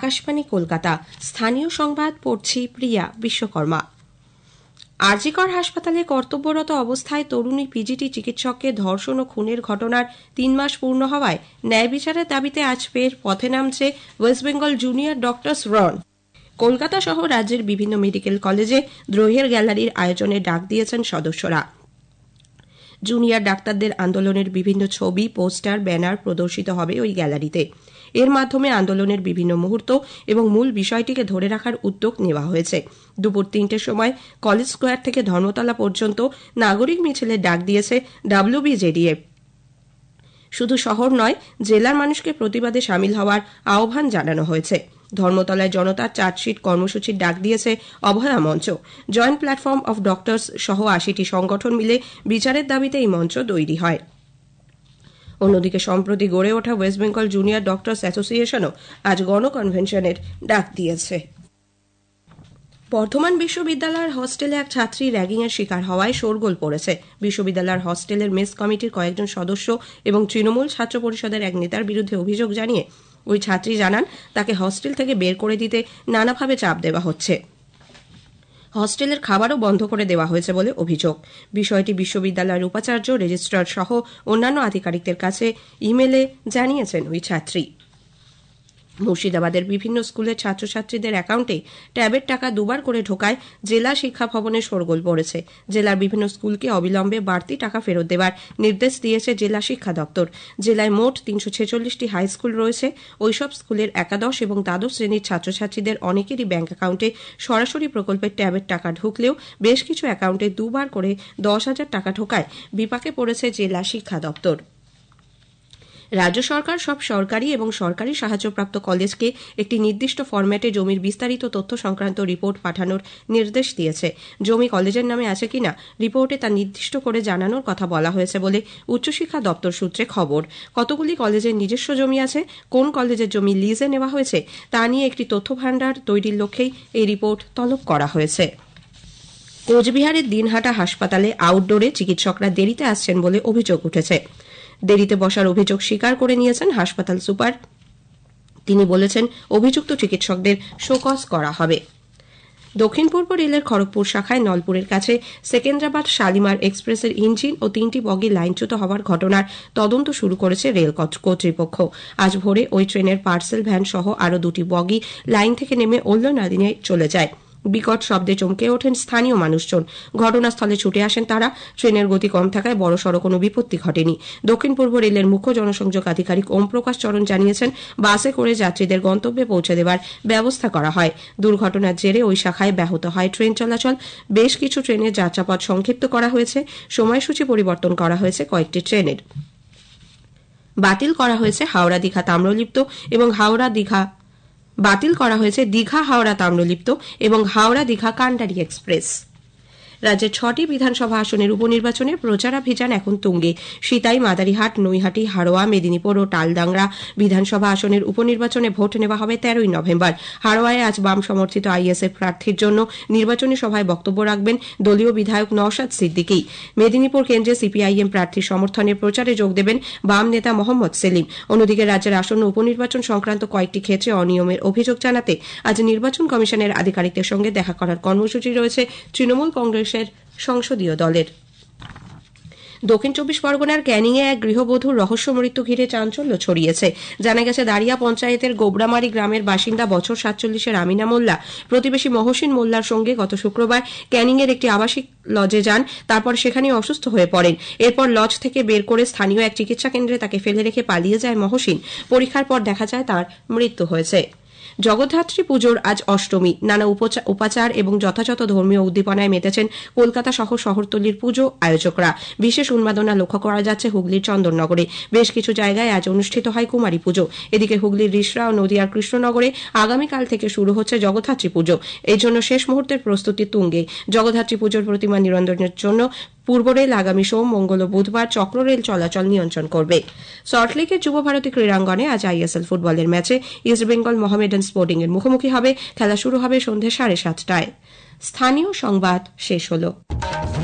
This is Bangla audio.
আকাশবাণী কলকাতা। স্থানীয় সংবাদ পড়ছি প্রিয়া বিশ্বকর্মা। আরজিকর হাসপাতালে কর্তব্যরত অবস্থায় তরুণী পিজিটি চিকিৎসককে ধর্ষণ ও খুনের ঘটনার 3 মাস পূর্ণ হওয়ায় ন্যায় বিচারের দাবিতে আজ ফের পথে নামছে West Bengal junior doctors front. Kolkata সহ রাজ্যের বিভিন্ন মেডিকেল কলেজে দ্রোহের গ্যালারির আয়োজনে ডাক দিয়েছেন সদস্যরা। জুনিয়র ডাক্তারদের আন্দোলনের বিভিন্ন ছবি, পোস্টার, ব্যানার প্রদর্শিত হবে ওই গ্যালারিতে। এর মাধ্যমে আন্দোলনের বিভিন্ন মুহূর্ত এবং মূল বিষয়টিকে ধরে রাখার উদ্যোগ নেওয়া হয়েছে। দুপুর 3টের সময় কলেজ স্কোয়ার থেকে ধর্মতলা পর্যন্ত নাগরিক মিছিলের ডাক দিয়েছে WBJDF। শুধু শহর নয়, জেলার মানুষকে প্রতিবাদে সামিল হওয়ার আহ্বান জানানো হয়েছে। ধর্মতলায় জনতার চার্জশিট কর্মসূচির ডাক দিয়েছে অভয়া মঞ্চ। জয়েন্ট প্ল্যাটফর্ম অফ ডক্টরস সহ 80টি সংগঠন মিলে বিচারের দাবিতে এই মঞ্চ তৈরি হয়। অন্যদিকে সম্প্রতি গড়ে ওঠা ওয়েস্ট বেঙ্গল জুনিয়র ডক্টরস অ্যাসোসিয়েশনও আজ গণকনভেনশনের ডাক দিয়েছে। বর্ধমান বিশ্ববিদ্যালয়ের হস্টেলে এক ছাত্রী র্যাগিংয়ের শিকার হওয়ায় শোরগোল পড়েছে। বিশ্ববিদ্যালয়ের হস্টেলের মেস কমিটির কয়েকজন সদস্য এবং তৃণমূল ছাত্র পরিষদের এক নেতার বিরুদ্ধে অভিযোগ জানিয়ে ওই ছাত্রী জানান, তাকে হস্টেল থেকে বের করে দিতে নানাভাবে চাপ দেওয়া হচ্ছে। হস্টেলের খাবারও বন্ধ করে দেওয়া হয়েছে বলে অভিযোগ। বিষয়টি বিশ্ববিদ্যালয়ের উপাচার্য, রেজিস্ট্রার সহ অন্যান্য আধিকারিকদের কাছে ইমেলে জানিয়েছেন ওই ছাত্রী। মুর্শিদাবাদের বিভিন্ন স্কুলের ছাত্রছাত্রীদের অ্যাকাউন্টে ট্যাবের টাকা দুবার করে ঢোকায় জেলা শিক্ষা ভবনে শোরগোল পড়েছে। জেলার বিভিন্ন স্কুলকে অবিলম্বে বাড়তি টাকা ফেরত দেওয়ার নির্দেশ দিয়েছে জেলা শিক্ষা দপ্তর। জেলায় মোট 346টি হাই স্কুল রয়েছে। ওইসব স্কুলের একাদশ এবং দ্বাদশ শ্রেণীর ছাত্রছাত্রীদের অনেকেরই ব্যাংক অ্যাকাউন্টে সরাসরি প্রকল্পের ট্যাবের টাকা ঢুকলেও বেশ কিছু অ্যাকাউন্টে দুবার করে 10,000 টাকা ঢোকায় বিপাকে পড়েছে জেলা শিক্ষা দপ্তর। রাজ্য সরকার সব সরকারি এবং সরকারি সাহায্যপ্রাপ্ত কলেজকে একটি নির্দিষ্ট ফরম্যাটে জমির বিস্তারিত তথ্য সংক্রান্ত রিপোর্ট পাঠানোর নির্দেশ দিয়েছে। জমি কলেজের নামে আছে কিনা রিপোর্টে তা নির্দিষ্ট করে জানানোর কথা বলা হয়েছে বলে উচ্চশিক্ষা দপ্তর সূত্রে খবর। কতগুলি কলেজের নিজস্ব জমি আছে, কোন কলেজের জমি লিজে নেওয়া হয়েছে তা নিয়ে একটি তথ্য ভাণ্ডার তৈরির লক্ষ্যেই এই রিপোর্ট তলব করা হয়েছে। কোচবিহারের দিনহাটা হাসপাতালে আউটডোরে চিকিৎসকরা দেরিতে আসছেন বলে অভিযোগ উঠেছে। দেরিতে বসার অভিযোগ স্বীকার করে নিয়েছেন হাসপাতাল সুপার। তিনি বলেছেন, অভিযুক্ত চিকিৎসকদের শোকজ করা হবে। দক্ষিণ পূর্ব রেলের খড়গপুর শাখায় নলপুরের কাছে সেকেন্দ্রাবাদ শালিমার এক্সপ্রেসের ইঞ্জিন ও 3টি বগি লাইনচ্যুত হওয়ার ঘটনার তদন্ত শুরু করেছে রেল কর্তৃপক্ষ। আজ ভোরে ওই ট্রেনের পার্সেল ভ্যান সহ আরও 2টি বগি লাইন থেকে নেমে ওল্ডনালিনে চলে যায়। বিকট শব্দে চমকে ওঠেন স্থানীয় মানুষজন। ঘটনাস্থলে ছুটে আসেন তারা। ট্রেনের গতি কম থাকায় বড়সড় কোনো বিপত্তি ঘটেনি। দক্ষিণ পূর্ব রেলের মুখ্য জনসংযোগ আধিকারিক ওম প্রকাশ চরণ জানিয়েছেন, বাসে করে যাত্রীদের গন্তব্যে পৌঁছে দেওয়ার ব্যবস্থা করা হয়। দুর্ঘটনার জেরে ওই শাখায় ব্যাহত হয় ট্রেন চলাচল। বেশ কিছু ট্রেনের যাত্রাপথ সংক্ষিপ্ত করা হয়েছে। সময়সূচি পরিবর্তন করা হয়েছে কয়েকটি ট্রেনের। বাতিল করা হয়েছে হাওড়া দীঘা তাম্রলিপ্ত এবং দীঘা হাওড়া তাম্রলিপ্ত এবং হাওড়া দীঘা কান্ডারি এক্সপ্রেস। রাজ্যের 6টি বিধানসভা আসনের উপনির্বাচনে প্রচারাভিযান এখন তুঙ্গে। সিতাই, মাদারিহাট, নৈহাটি, হাড়োয়া, মেদিনীপুর ও টালডাংরা বিধানসভা আসনের উপনির্বাচনে ভোট নেওয়া হবে 13ই নভেম্বর। হাড়োয়ায় আজ বাম সমর্থিত আইএসএফ প্রার্থীর জন্য নির্বাচনী সভায় বক্তব্য রাখবেন দলীয় বিধায়ক নওশাদ সিদ্দিকী। মেদিনীপুর কেন্দ্রে সিপিআইএম প্রার্থীর সমর্থনে প্রচারে যোগ দেবেন বাম নেতা মোহাম্মদ সেলিম। অন্যদিকে রাজ্যের আসন্ন উপনির্বাচন সংক্রান্ত কয়েকটি ক্ষেত্রে অনিয়মের অভিযোগ জানাতে আজ নির্বাচন কমিশনের আধিকারিকদের সঙ্গে দেখা করার কর্মসূচি রয়েছে তৃণমূল কংগ্রেস সংসদীয় দলের। দক্ষিণ 24 পরগনার ক্যানিংয়ে এক গৃহবধূর রহস্য মৃত্যু ঘিরে চাঞ্চল্য ছড়িয়েছে। জানা গেছে, দাঁড়িয়া পঞ্চায়েতের গোবরামারি গ্রামের বাসিন্দা বছর 47-এর আমিনা মোল্লা প্রতিবেশী মহসিন মোল্লার সঙ্গে গত শুক্রবার ক্যানিংয়ের একটি আবাসিক লজে যান। তারপর সেখানে অসুস্থ হয়ে পড়েন। এরপর লজ থেকে বের করে স্থানীয় এক চিকিৎসা কেন্দ্রে তাকে ফেলে রেখে পালিয়ে যায় মহসিন। পরীক্ষার পর দেখা যায় তার মৃত্যু হয়েছে। জগদ্ধাত্রী পুজোর আজ অষ্টমী। নানা উপাচার এবং যথাযথ ধর্মীয় উদ্দীপনায় মেতেছেন কলকাতা সহ শহরতলির পুজো আয়োজকরা। বিশেষ উন্মাদনা লক্ষ্য করা যাচ্ছে হুগলির চন্দননগরে। বেশ কিছু জায়গায় আজ অনুষ্ঠিত হয় কুমারী পুজো। এদিকে হুগলির রিষড়া ও নদিয়ার কৃষ্ণনগরে আগামীকাল থেকে শুরু হচ্ছে জগদ্ধাত্রী পুজো। এই জন্য শেষ মুহূর্তের প্রস্তুতি তুঙ্গে। জগদ্ধাত্রী পুজোর প্রতিমা নিরঞ্জনের জন্য পূর্ব রেল আগামী সোম, মঙ্গল ও বুধবার চক্র রেল চলাচল নিয়ন্ত্রণ করবে। সল্টলেকের যুব ভারতী ক্রীড়াঙ্গনে আজ আইএসএল ফুটবলের ম্যাচে ইস্টবেঙ্গল মোহামেডান স্পোর্টিং এর মুখোমুখি হবে। খেলা শুরু হবে সন্ধ্যে 7:30টায়। স্থানীয় সংবাদ শেষ হলো।